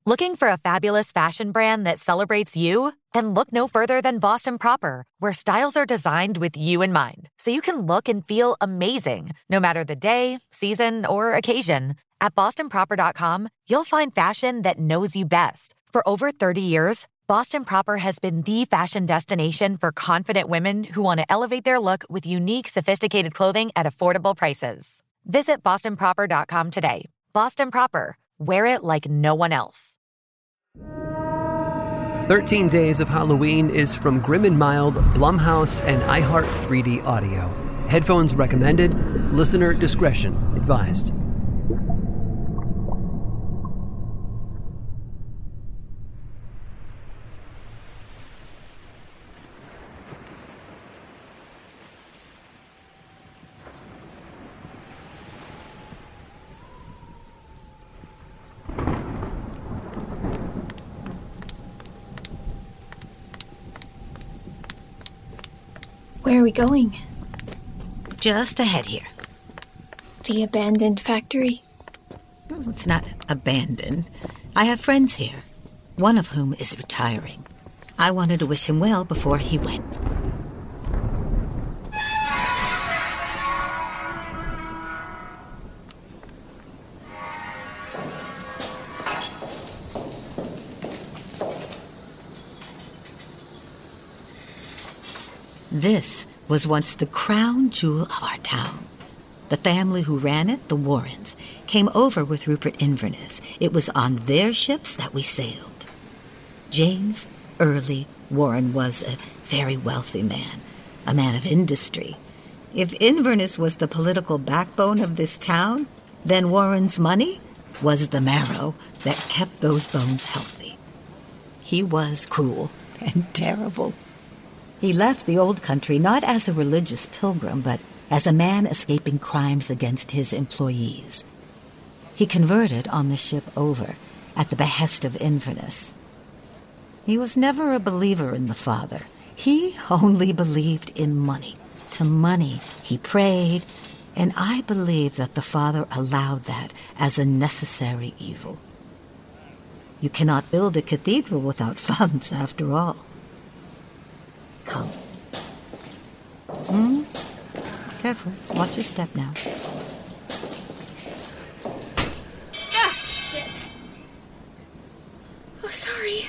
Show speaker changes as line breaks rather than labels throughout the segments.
Looking for a fabulous fashion brand that celebrates you? Then look no further than Boston Proper, where styles are designed with you in mind, so you can look and feel amazing, no matter the day, season, or occasion. At bostonproper.com, you'll find fashion that knows you best. For over 30 years, Boston Proper has been the fashion destination for confident women who want to elevate their look with unique, sophisticated clothing at affordable prices. Visit bostonproper.com today. Boston Proper. Wear it like no one else.
13 Days of Halloween is from Grim and Mild, Blumhouse, and iHeart 3D Audio. Headphones recommended. Listener discretion advised.
Where are we going?
Just ahead here.
The abandoned factory?
It's not abandoned. I have friends here, one of whom is retiring. I wanted to wish him well before he went. This was once the crown jewel of our town. The family who ran it, the Warrens, came over with Rupert Inverness. It was on their ships that we sailed. James Early Warren was a very wealthy man, a man of industry. If Inverness was the political backbone of this town, then Warren's money was the marrow that kept those bones healthy. He was cruel and terrible. He left the old country not as a religious pilgrim, but as a man escaping crimes against his employees. He converted on the ship over at the behest of Inverness. He was never a believer in the Father. He only believed in money. To money he prayed, and I believe that the Father allowed that as a necessary evil. You cannot build a cathedral without funds, after all. Come. Careful. Watch your step now.
Ah, shit! Oh, sorry.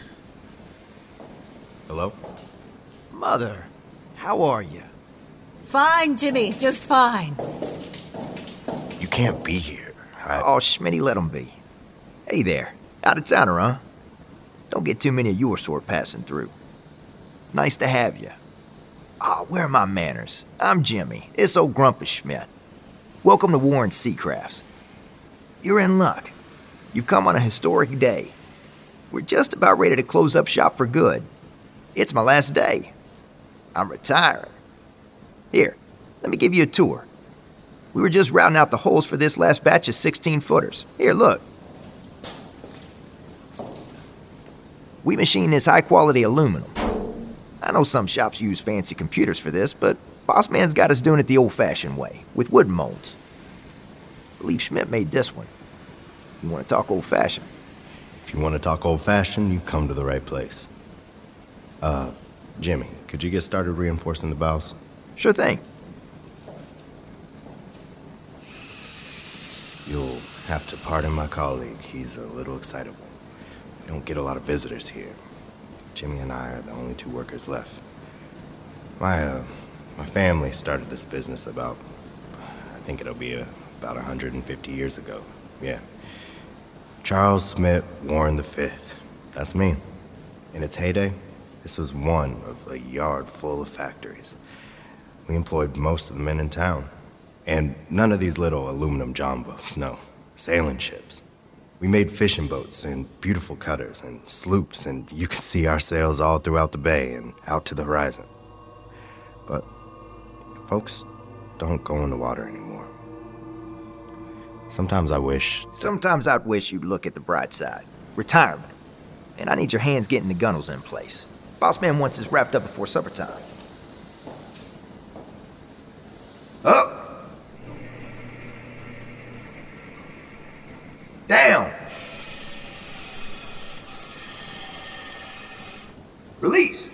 Hello? Mother, how are you?
Fine, Jimmy. Just fine.
You can't be here.
Oh, Schmitty, let him be. Hey there. Out of towner, huh? Don't get too many of your sort passing through. Nice to have you. Where are my manners? I'm Jimmy. It's old Grumpus Schmidt. Welcome to Warren Seacrafts. You're in luck. You've come on a historic day. We're just about ready to close up shop for good. It's my last day. I'm retiring. Here, let me give you a tour. We were just routing out the holes for this last batch of 16-footers. Here, look. We machine this high-quality aluminum. I know some shops use fancy computers for this, but Boss Man's got us doing it the old-fashioned way, with wooden molds. I believe Schmidt made this one. You want to talk old-fashioned?
If you want to talk old-fashioned, you come to the right place. Jimmy, could you get started reinforcing the bows?
Sure thing.
You'll have to pardon my colleague. He's a little excitable. We don't get a lot of visitors here. Jimmy and I are the only two workers left. My family started this business about, I think it'll be about 150 years ago. Yeah. Charles Smith Warren V. That's me. In its heyday, this was one of a yard full of factories. We employed most of the men in town. And none of these little aluminum john boats, no. Sailing ships. We made fishing boats and beautiful cutters and sloops, and you could see our sails all throughout the bay and out to the horizon. But folks don't go in the water anymore. Sometimes I'd wish
you'd look at the bright side. Retirement. And I need your hands getting the gunnels in place. Boss Man wants this wrapped up before supper time. Up! Down! Release!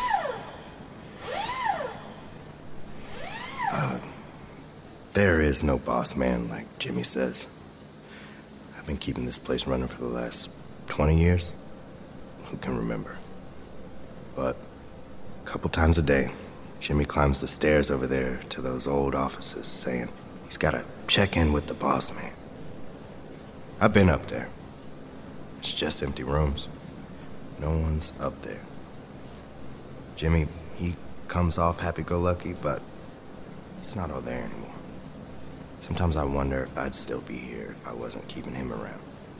There is no boss man like Jimmy says. I've been keeping this place running for the last 20 years. Who can remember? But a couple times a day, Jimmy climbs the stairs over there to those old offices saying he's gotta check in with the boss man. I've been up there. It's just empty rooms. No one's up there. Jimmy, he comes off happy-go-lucky, but he's not all there anymore. Sometimes I wonder if I'd still be here if I wasn't keeping him around.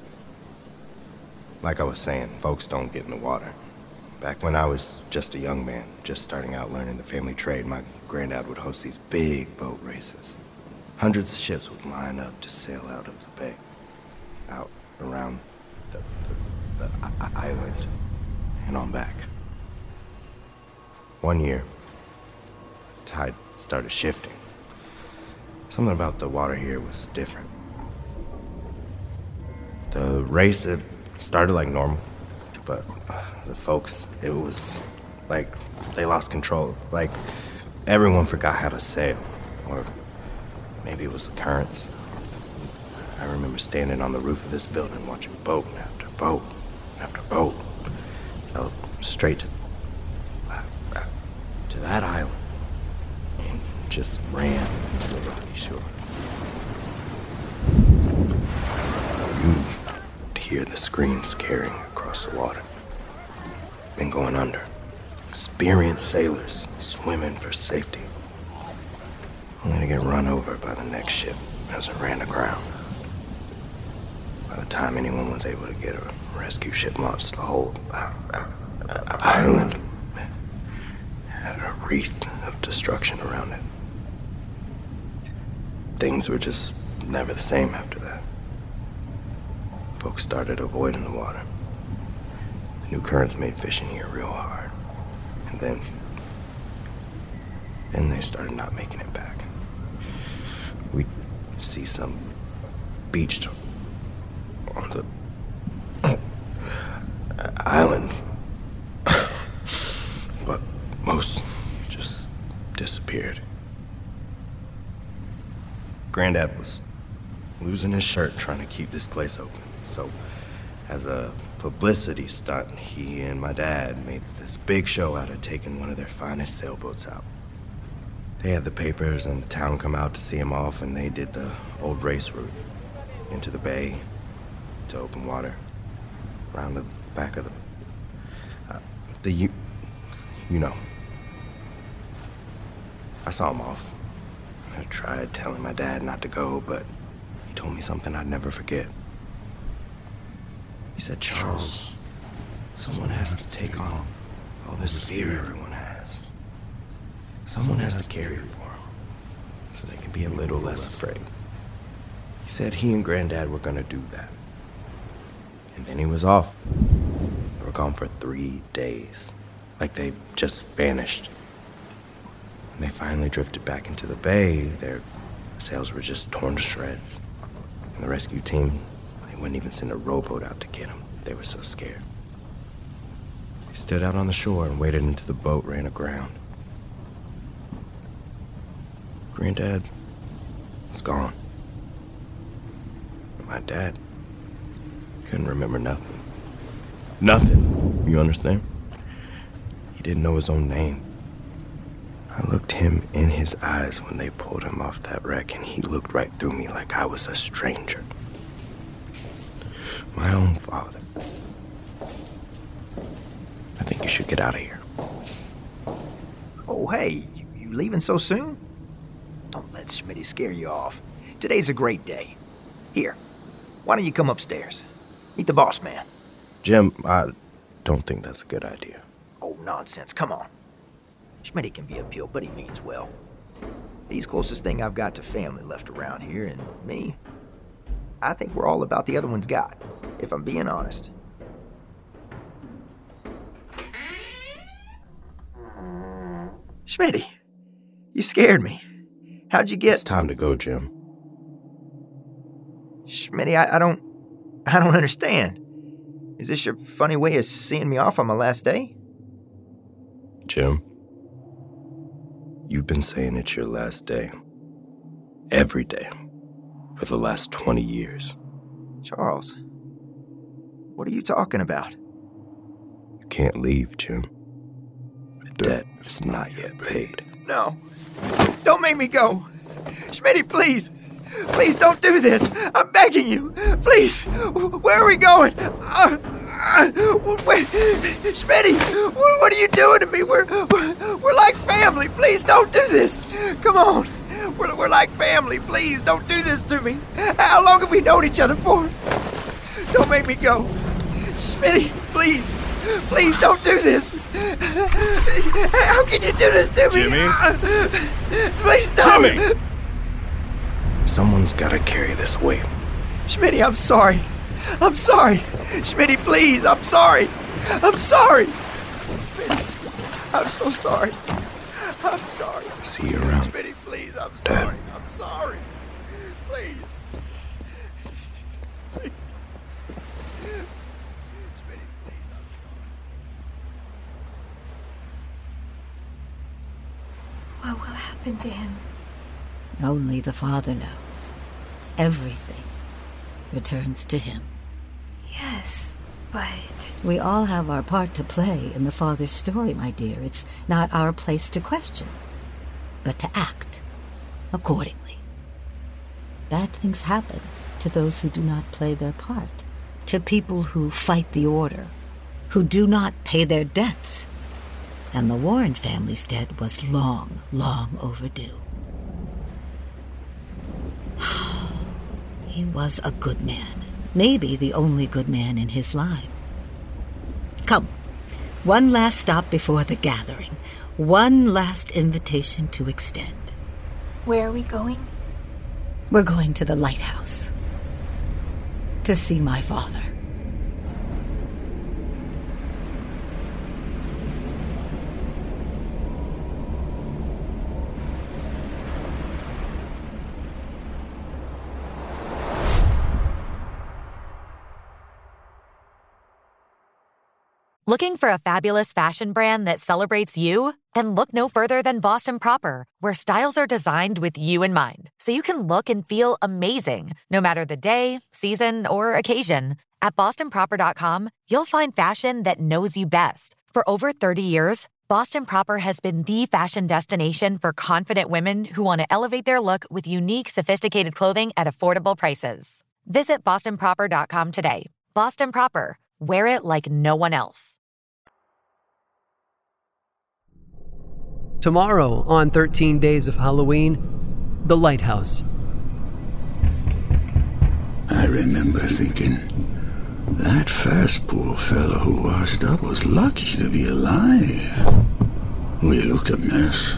Like I was saying, folks don't get in the water. Back when I was just a young man, just starting out learning the family trade, my granddad would host these big boat races. Hundreds of ships would line up to sail out of the bay, out around the island, and on back. One year, the tide started shifting. Something about the water here was different. The race, it started like normal, but the folks, it was like they lost control. Like everyone forgot how to sail, or maybe it was the currents. I remember standing on the roof of this building watching boat after boat after boat. So straight to that island. Just ran to the rocky shore. You'd hear the screams carrying across the water. Men going under. Experienced sailors swimming for safety. Only to get run over by the next ship as it ran aground. By the time anyone was able to get a rescue ship launched, the whole island had a wreath of destruction around it. Things were just never the same after that. Folks started avoiding the water. The new currents made fishing here real hard. And then they started not making it back. We'd see some beached on the island. But most just disappeared. Granddad was losing his shirt trying to keep this place open. So, as a publicity stunt, he and my dad made this big show out of taking one of their finest sailboats out. They had the papers and the town come out to see him off, and they did the old race route into the bay, to open water, around the back of you know. I saw him off. I tried telling my dad not to go, but he told me something I'd never forget. He said, Charles, someone has to take on all this fear everyone has. Someone has to carry it for them, so they can be a little less afraid. He said he and Granddad were gonna do that. And then he was off. They were gone for 3 days. Like they just vanished. When they finally drifted back into the bay, their sails were just torn to shreds. And the rescue team, they wouldn't even send a rowboat out to get them. They were so scared. They stood out on the shore and waited until the boat ran aground. Granddad was gone. My dad couldn't remember nothing. Nothing, you understand? He didn't know his own name. I looked him in his eyes when they pulled him off that wreck, and he looked right through me like I was a stranger. My own father. I think you should get out of here.
Oh, hey, you leaving so soon? Don't let Schmitty scare you off. Today's a great day. Here, why don't you come upstairs? Meet the boss man.
Jim, I don't think that's a good idea.
Oh, nonsense, come on. Schmitty can be a pill, but he means well. He's closest thing I've got to family left around here, and me, I think we're all about the other one's got, if I'm being honest. Schmitty, you scared me. How'd you get...
It's time to go, Jim.
Schmitty, I don't understand. Is this your funny way of seeing me off on my last day?
Jim, you've been saying it's your last day. Every day. For the last 20 years.
Charles, what are you talking about?
You can't leave, Jim. The debt is not yet paid.
No. Don't make me go. Schmitty, please. Please don't do this. I'm begging you. Please. Where are we going? Schmitty, what are you doing to me? We're like family. Please don't do this. Come on. We're like family. Please don't do this to me. How long have we known each other for? Don't make me go. Schmitty, please. Please don't do this. How can you do this to me?
Jimmy?
Please don't.
Jimmy! Someone's gotta carry this weight.
Schmitty, I'm sorry. I'm sorry. Schmitty, please. I'm sorry. I'm sorry. I'm so sorry. I'm sorry.
See you around.
Schmitty, please. I'm
Dad.
sorry. I'm sorry. Please. Please. Schmitty, please. I'm
What will happen to him?
Only the Father knows. Everything returns to him.
Yes, but...
We all have our part to play in the Father's story, my dear. It's not our place to question, but to act accordingly. Bad things happen to those who do not play their part, to people who fight the order, who do not pay their debts. And the Warren family's debt was long, long overdue. He was a good man, maybe the only good man in his line. Come, one last stop before the gathering, one last invitation to extend.
Where are we going?
We're going to the lighthouse to see my father.
Looking for a fabulous fashion brand that celebrates you? Then look no further than Boston Proper, where styles are designed with you in mind, so you can look and feel amazing, no matter the day, season, or occasion. At BostonProper.com, you'll find fashion that knows you best. For over 30 years, Boston Proper has been the fashion destination for confident women who want to elevate their look with unique, sophisticated clothing at affordable prices. Visit BostonProper.com today. Boston Proper. Wear it like no one else.
Tomorrow on 13 Days of Halloween, The Lighthouse.
I remember thinking, that first poor fellow who washed up was lucky to be alive. We looked a mess.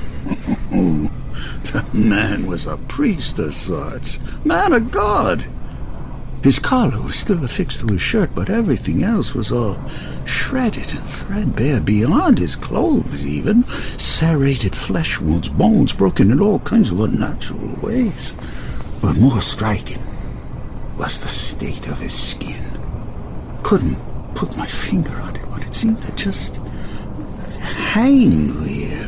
The man was a priest of sorts. Man of God. His collar was still affixed to his shirt, but everything else was all shredded and threadbare, beyond his clothes even. Serrated flesh wounds, bones broken in all kinds of unnatural ways. But more striking was the state of his skin. Couldn't put my finger on it, but it seemed to just hang weird.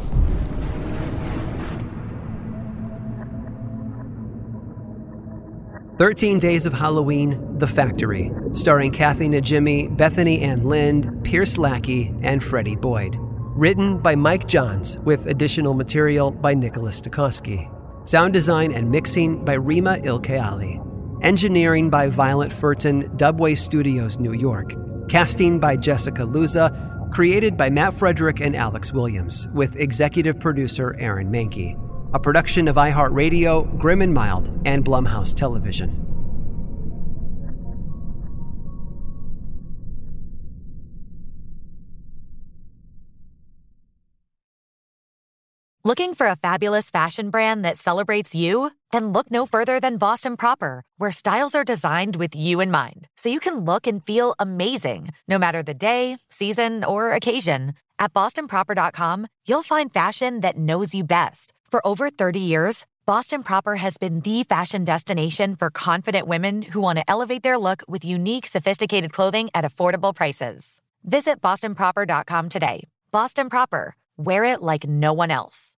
13 Days of Halloween, The Factory, starring Kathy Najimy, Bethany Ann Lind, Pierce Lackey, and Freddie Boyd. Written by Mike Johns, with additional material by Nicholas Stokowski. Sound design and mixing by Rima Ilkeali. Engineering by Violet Furton, Dubway Studios, New York. Casting by Jessica Luza. Created by Matt Frederick and Alex Williams, with executive producer Aaron Mahnke. A production of iHeartRadio, Grim and Mild, and Blumhouse Television.
Looking for a fabulous fashion brand that celebrates you? Then look no further than Boston Proper, where styles are designed with you in mind, so you can look and feel amazing, no matter the day, season, or occasion. At BostonProper.com, you'll find fashion that knows you best. For over 30 years, Boston Proper has been the fashion destination for confident women who want to elevate their look with unique, sophisticated clothing at affordable prices. Visit BostonProper.com today. Boston Proper. Wear it like no one else.